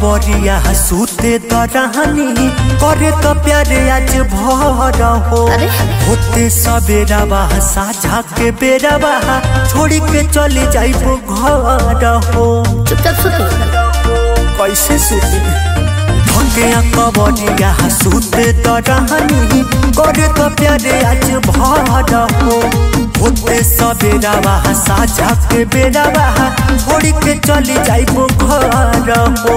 कबरिया सूते दरहनी करे तो प्यारे आज भर हो होते सवेरा बाह साझा के बेरा बाह छोड़ी के चले जाइबो घर हो। चुपचाप सुतो कैसे सुती धंगिया कबरिया सूते दरहनी करे तो प्यारे आज भर हो होते सवेरा बाह साझा के बेरा बाह छोड़ी के चले जाइबो घर हो।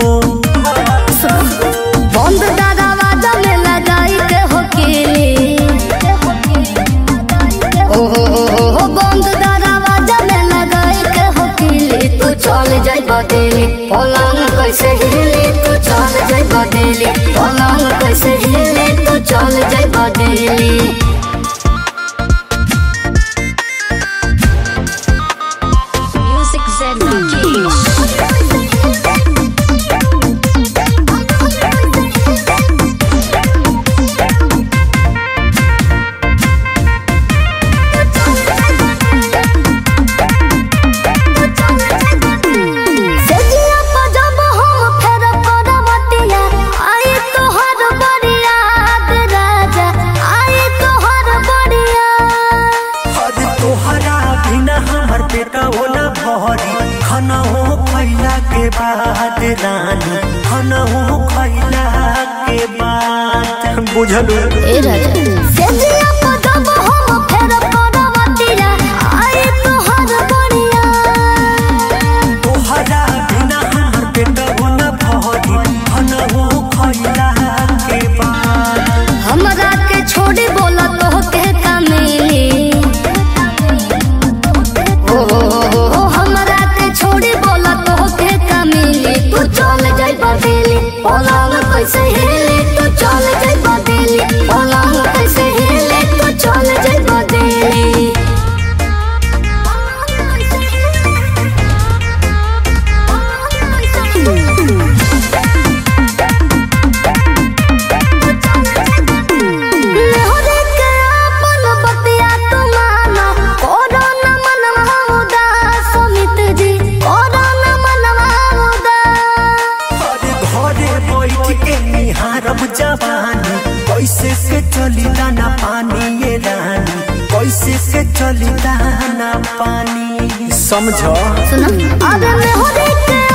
बंद दरवाजा में लगाई के हो किली ओ बंद दरवाजा में लगाई के हो किली तू चल जाई बदली पलंग कैसे हिली तू चल जाई बदली पलंग कैसे हिली तू चल जाई बदली। खाना हो खैला के बाद रानी खाना हो खैला के बाद बुझलू ए राजा सेजिया पदम हम फेर परवतिया आए तोहर बड़िया तोहरा बिना हमर पेट न भरी खाना हो खैला के बाद हमरा के छोड़ी बोला तो के कामिली पलंग कैसे हिले तो चल जाई बदली पलंग कैसे हिले तो चल जाई बदली। लेहरे के अपन बतिया तू माना कोरोना मनवा उदास समित जी कोरोना मनवा उदास घरे बैठ के निहारब जवानी कैसे से चली दाना पानी ये रानी कैसे से चली दाना पानी समझो सुनो अरे लेहरे के